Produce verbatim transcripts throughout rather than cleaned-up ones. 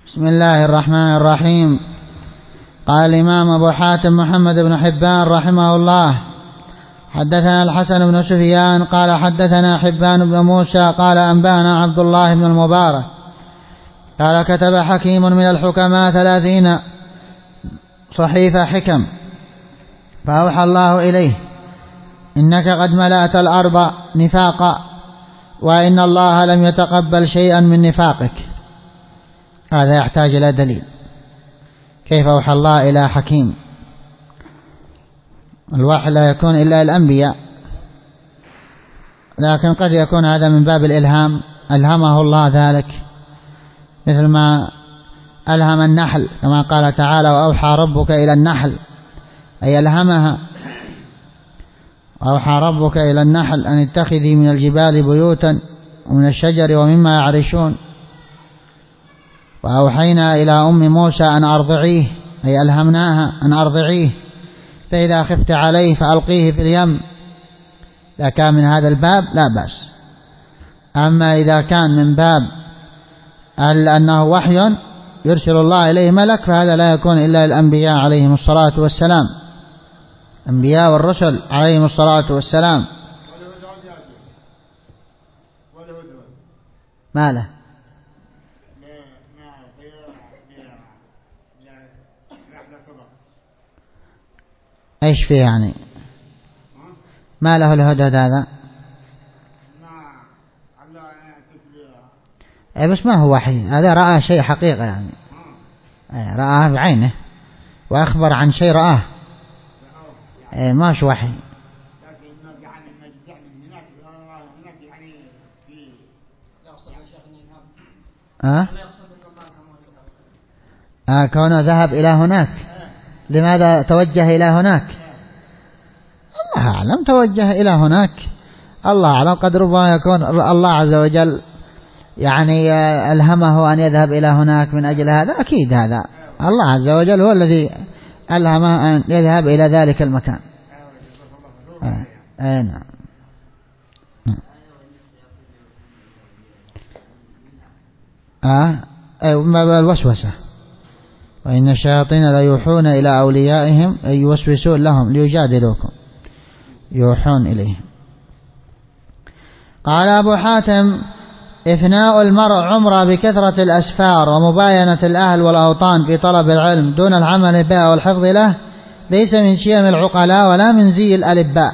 بسم الله الرحمن الرحيم. قال الإمام أبو حاتم محمد بن حبان رحمه الله: حدثنا الحسن بن سفيان قال حدثنا حبان بن موسى قال أنبانا عبد الله بن المبارك قال كتب حكيم من الحكماء ثلاثين صحيفة حكم، فأوحى الله إليه: إنك قد ملأت الأرض نفاقا، وإن الله لم يتقبل شيئا من نفاقك. هذا يحتاج إلى دليل. كيف أوحى الله إلى حكيم؟ الوحي لا يكون إلا الأنبياء، لكن قد يكون هذا من باب الإلهام، ألهمه الله ذلك، مثل ما ألهم النحل كما قال تعالى: وأوحى ربك إلى النحل، أي ألهمها. أوحى ربك إلى النحل أن اتخذي من الجبال بيوتا ومن الشجر ومما يعرشون. وأوحينا إلى أم موسى أن أرضعيه، أي ألهمناها أن أرضعيه، فإذا خفت عليه فألقيه في اليم. إذا كان من هذا الباب لا بأس. أما إذا كان من باب أنه وحي يرسل الله إليه ملك، فهذا لا يكون إلا الأنبياء عليهم الصلاة والسلام، الأنبياء والرسل عليهم الصلاة والسلام. ما له ايش فيه يعني؟ ما له الهدهد هذا؟ اي بس ما هو وحي، هذا رأى شيء حقيقة يعني، رآه بعينه وأخبر عن شيء رآه، اي ماش وحي. أه؟ آه كونه ذهب إلى هناك. لماذا توجه إلى هناك؟ الله أعلم، توجه إلى هناك، الله أعلم. قد ربما يكون الله عز وجل يعني ألهمه أن يذهب إلى هناك من أجل هذا، أكيد هذا الله عز وجل هو الذي ألهمه أن يذهب إلى ذلك المكان. آه. آه نعم. آه أيوة الوسوسة. وإن الشياطين لا يوحون إلى أوليائهم أي يوسوسون لهم ليجادلوكم، يوحون إليهم. قال أبو حاتم: إفناء المرء عمره بكثرة الأسفار ومباينة الأهل والأوطان في طلب العلم دون العمل به والحفظ له ليس من شيم العقلاء ولا من زي الألباء.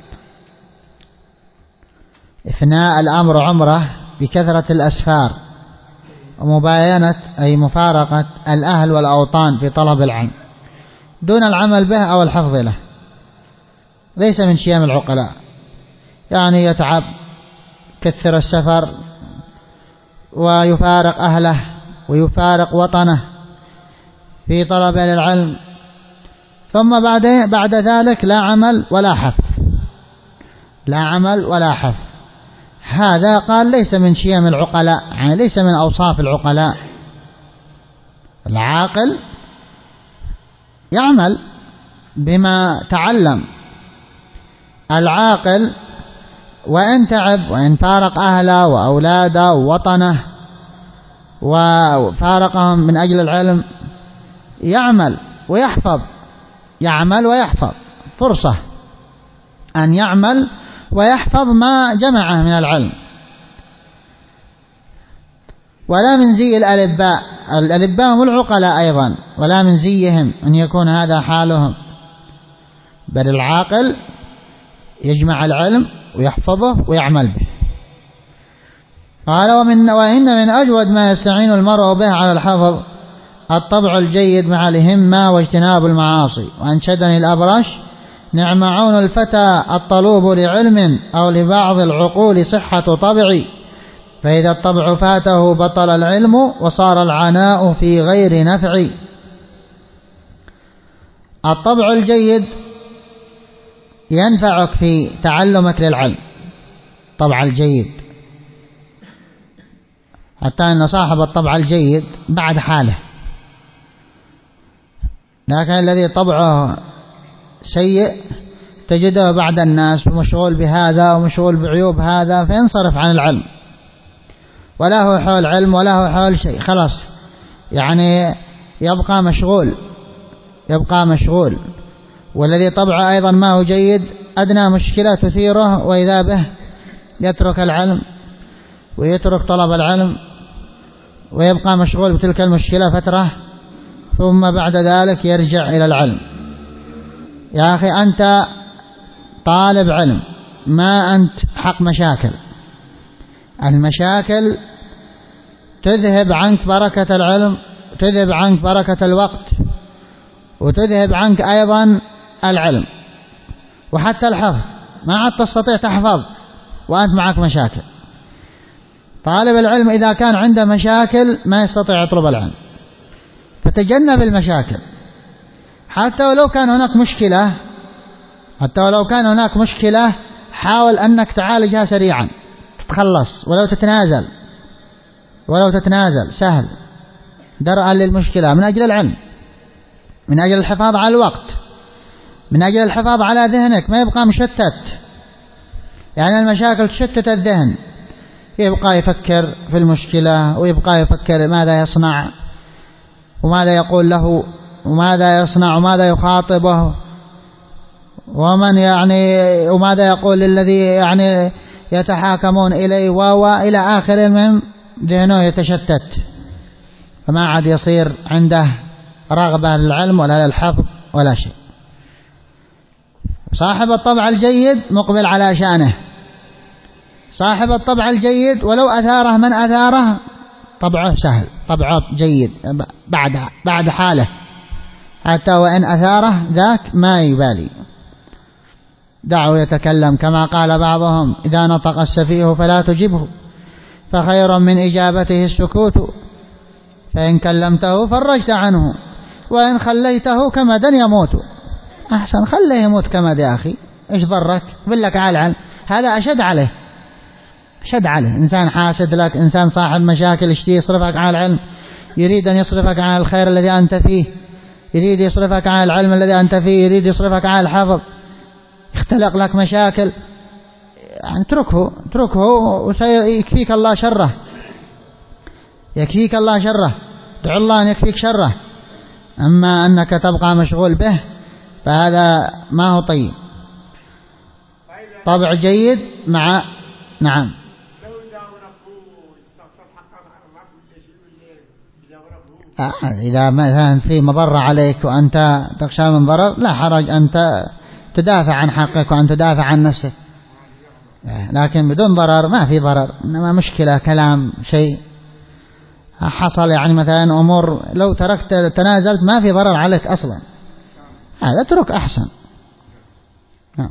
إفناء الأمر عمره بكثرة الأسفار ومباينة أي مفارقة الأهل والأوطان في طلب العلم دون العمل به أو الحفظ له ليس من شيم العقلاء. يعني يتعب، كثر السفر، ويفارق أهله ويفارق وطنه في طلب العلم، ثم بعد بعد ذلك لا عمل ولا حفظ، لا عمل ولا حفظ. هذا قال ليس من شيم العقلاء، يعني ليس من أوصاف العقلاء. العاقل يعمل بما تعلم، العاقل وإن تعب وإن فارق أهله وأولاده ووطنه وفارقهم من أجل العلم يعمل ويحفظ، يعمل ويحفظ، فرصة أن يعمل ويحفظ ما جمعه من العلم. ولا من زي الألباء، الألباء هم العقلاء أيضا، ولا من زيهم أن يكون هذا حالهم، بل العاقل يجمع العلم ويحفظه ويعمل به. قال: ومن وإن من أجود ما يستعين المرء به على الحفظ الطبع الجيد مع الهمة واجتناب المعاصي. وأنشدني الأبرش: نعم عون الفتى الطلوب لعلم أو لبعض العقول صحة طبعي، فإذا الطبع فاته بطل العلم وصار العناء في غير نفع. الطبع الجيد ينفعك في تعلمك للعلم، الطبع الجيد، حتى أن صاحب الطبع الجيد بعد حاله، لكن الذي طبعه سيء تجده بعد الناس مشغول بهذا ومشغول بعيوب هذا، فينصرف عن العلم، ولا هو حول علم ولا هو حول شيء، خلاص يعني يبقى مشغول يبقى مشغول والذي طبعه أيضا ما هو جيد أدنى مشكلة تثيره وإذا به يترك العلم ويترك طلب العلم ويبقى مشغول بتلك المشكلة فترة ثم بعد ذلك يرجع إلى العلم. يا أخي أنت طالب علم، ما أنت حق مشاكل. المشاكل تذهب عنك بركة العلم، تذهب عنك بركة الوقت، وتذهب عنك أيضا العلم وحتى الحفظ. ما عاد تستطيع تحفظ وأنت معك مشاكل. طالب العلم إذا كان عنده مشاكل ما يستطيع يطلب العلم، فتجنب المشاكل. حتى ولو كان هناك مشكلة حتى ولو كان هناك مشكلة حاول أنك تعالجها سريعا، تتخلص ولو تتنازل ولو تتنازل سهل درءا للمشكلة من أجل العلم، من أجل الحفاظ على الوقت، من أجل الحفاظ على ذهنك ما يبقى مشتت. يعني المشاكل تشتت الذهن، يبقى يفكر في المشكلة ويبقى يفكر ماذا يصنع وماذا يقول له وماذا يصنع وماذا يخاطبه ومن يعني وماذا يقول للذي يعني يتحاكمون إليه وإلى آخر. المهم ذهنه يتشتت، فما عاد يصير عنده رغبة للعلم ولا للحفظ ولا شيء. صاحب الطبع الجيد مقبل على شأنه. صاحب الطبع الجيد ولو أثاره من أثاره طبعه سهل، طبعه جيد بعد بعد حاله، حتى وإن أثاره ذاك ما يبالي، دعوا يتكلم. كما قال بعضهم: إذا نطق السفيه فلا تجبه، فخير من إجابته السكوت، فإن كلمته فرجت عنه، وإن خليته كمدا يموت. أحسن خليه يموت كمد يا أخي، إيش ضرك؟ باللك على العلم، هذا أشد عليه أشد عليه. إنسان حاسد لك، إنسان صاحب مشاكل، اشتي يصرفك على العلم، يريد أن يصرفك على الخير الذي أنت فيه، يريد يصرفك على العلم الذي أنت فيه، يريد يصرفك على الحفظ، يختلق لك مشاكل. يعني اتركه اتركه وسيكفيك الله شره، يكفيك الله شره، دعو الله أن يكفيك شره. أما أنك تبقى مشغول به فهذا ما هو طيب. طبع جيد مع نعم آه إذا مثلا في مضرة عليك وأنت تخشى من ضرر لا حرج، أنت تدافع عن حقك وأن تدافع عن نفسك، لكن بدون ضرر ما في ضرر. إنما مشكلة كلام شيء حصل، يعني مثلا أمور لو تركت تنازلت ما في ضرر عليك أصلا، هذا اترك أحسن. نعم.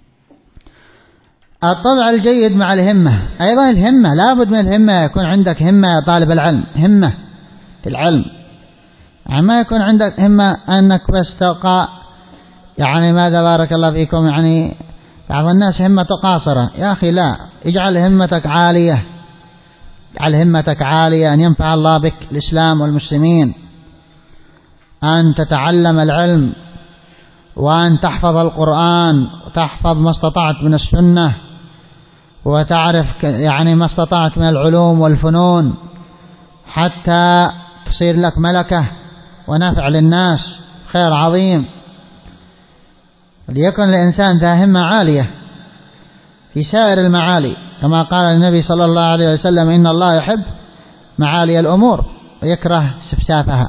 الطبع الجيد مع الهمة. أيضا الهمة لابد من الهمة، يكون عندك همة يا طالب العلم، همة في العلم. يعني ما يكون عندك همة أنك بس تبقى يعني ماذا بارك الله فيكم، يعني بعض الناس همته قاصرة. يا أخي لا، اجعل همتك عالية، اجعل همتك عالية أن ينفع الله بك الإسلام والمسلمين، أن تتعلم العلم وأن تحفظ القرآن وتحفظ ما استطعت من السنة وتعرف يعني ما استطعت من العلوم والفنون حتى تصير لك ملكة ونفع للناس، خير عظيم. ليكن الإنسان ذا همة عالية في سائر المعالي، كما قال النبي صلى الله عليه وسلم: إن الله يحب معالي الأمور ويكره سفسافها.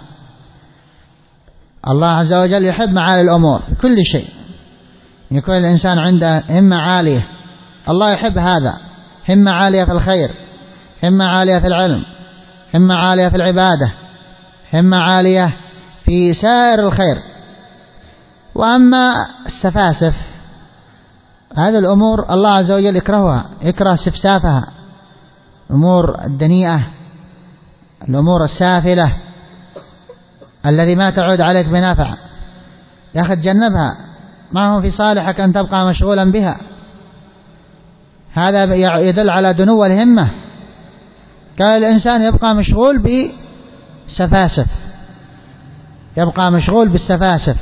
الله عز وجل يحب معالي الأمور في كل شيء، يكون الإنسان عنده همة عالية. الله يحب هذا، همة عالية في الخير، همة عالية في العلم، همة عالية في العبادة، همة عالية في سائر الخير. وأما السفاسف هذه الأمور الله عز وجل يكرهها، يكره سفسافها، الأمور الدنيئة، الأمور السافلة الذي ما تعود عليك بنفع. يا أخي تجنبها، ما هو في صالحك أن تبقى مشغولا بها. هذا يدل على دنو الهمة. كان الإنسان يبقى مشغول بسفاسف، يبقى مشغول بالسفاسف،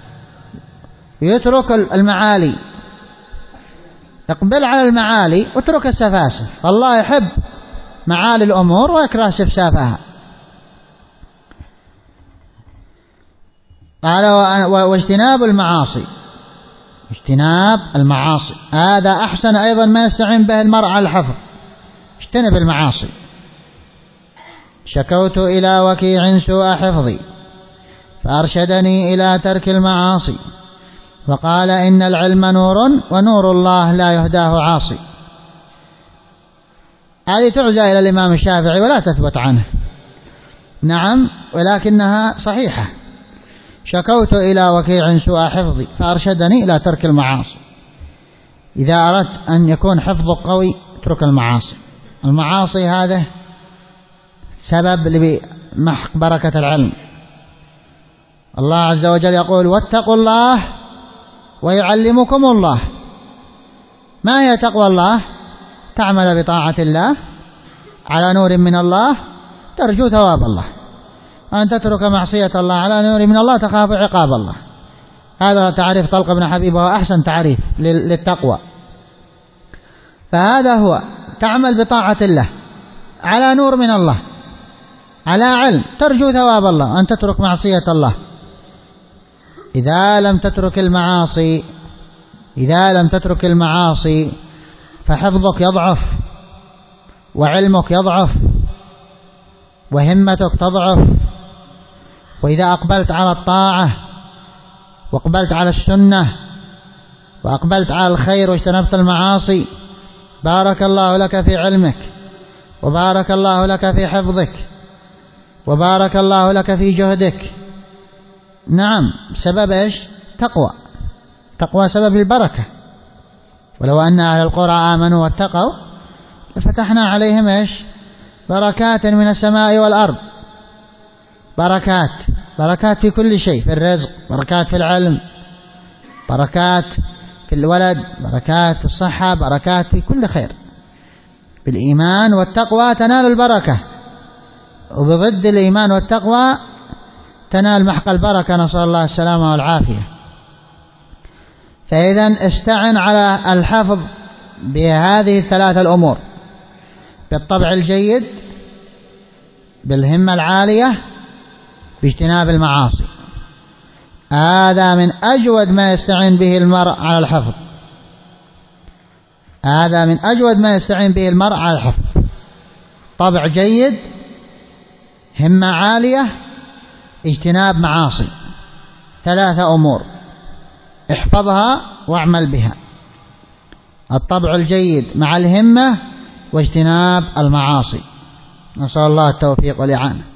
يترك المعالي، يقبل على المعالي واترك السفاسف. الله يحب معالي الأمور ويكره سفسافها. قال واجتناب المعاصي، اجتناب المعاصي هذا أحسن أيضا ما يستعين به المرء على الحفظ، اجتنب المعاصي. شكوت إلى وكيع سوء حفظي فأرشدني إلى ترك المعاصي، وقال إن العلم نور ونور الله لا يهداه عاصي. هذه تعزى إلى الإمام الشافعي ولا تثبت عنه، نعم، ولكنها صحيحة. شكوت إلى وكيع سوء حفظي فأرشدني إلى ترك المعاصي. إذا أردت أن يكون حفظك قوي اترك المعاصي. المعاصي هذا سبب لمحق بركة العلم. الله عز وجل يقول واتقوا الله ويعلمكم الله. ما هي تقوى الله؟ تعمل بطاعة الله على نور من الله ترجو ثواب الله، أن تترك معصية الله على نور من الله تخاف عقاب الله. هذا تعريف طلق بن حبيب، وهو أحسن تعريف للتقوى. فهذا هو تعمل بطاعة الله على نور من الله على علم ترجو ثواب الله، أن تترك معصية الله. إذا لم تترك المعاصي إذا لم تترك المعاصي فحفظك يضعف وعلمك يضعف وهمتك تضعف. وإذا أقبلت على الطاعة وأقبلت على السنة وأقبلت على الخير واجتنبت المعاصي بارك الله لك في علمك وبارك الله لك في حفظك وبارك الله لك في جهدك. نعم، سبب إيش؟ تقوى. تقوى سبب البركة. ولو أن أهل القرى آمنوا واتقوا لفتحنا عليهم إيش؟ بركات من السماء والأرض. بركات بركات في كل شيء، في الرزق، بركات في العلم، بركات في الولد، بركات في الصحة، بركات في كل خير. بالإيمان والتقوى تنال البركة، وبضد الإيمان والتقوى تنال محق البركة، نسأل الله السلامة والعافية. فإذا استعن على الحفظ بهذه الثلاثة الأمور: بالطبع الجيد، بالهمة العالية، باجتناب المعاصي. هذا من أجود ما يستعين به المرء على الحفظ. هذا من أجود ما يستعين به المرء على الحفظ: طبع جيد، همة عالية، اجتناب معاصي. ثلاثة أمور احفظها واعمل بها: الطبع الجيد مع الهمة واجتناب المعاصي. نسأل الله التوفيق والإعانة.